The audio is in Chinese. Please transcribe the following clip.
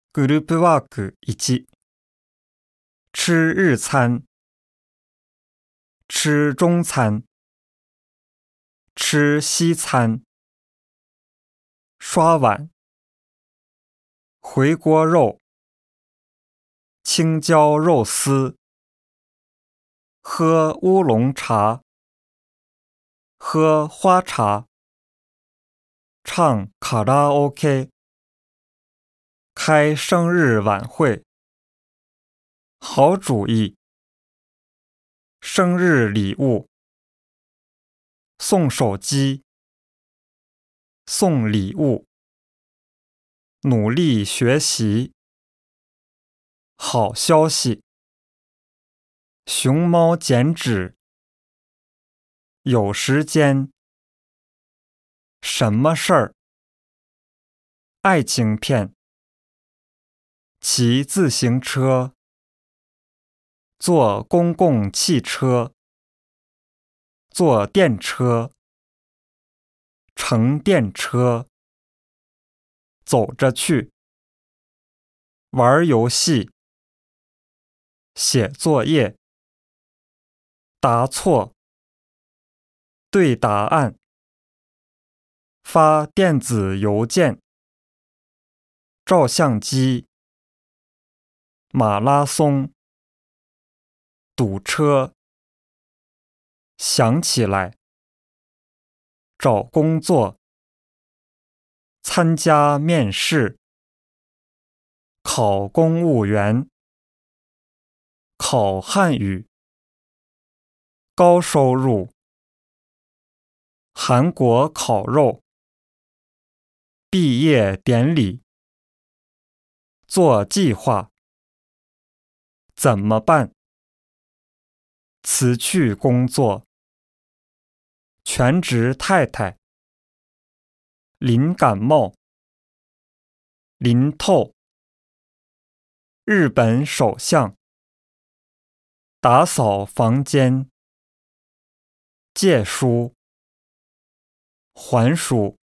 グループワーク1、吃日餐、吃中餐、吃西餐、刷碗、回锅肉、青椒肉丝、喝乌龙茶、喝花茶、唱卡拉 OK、开生日晚会。好主意，生日礼物，送手机，送礼物，努力学习。好消息，熊猫剪纸，有时间。什么事儿？爱情片，骑自行车，坐公共汽车，坐电车，乘电车，走着去，玩游戏，写作业，答错，对答案，发电子邮件，照相机，马拉松，堵车，想起来，找工作，参加面试，考公务员，考汉语，高收入，韩国烤肉，毕业典礼，做计划，怎么办？辞去工作，全职太太，淋感冒，淋透，日本首相，打扫房间，借书，还书。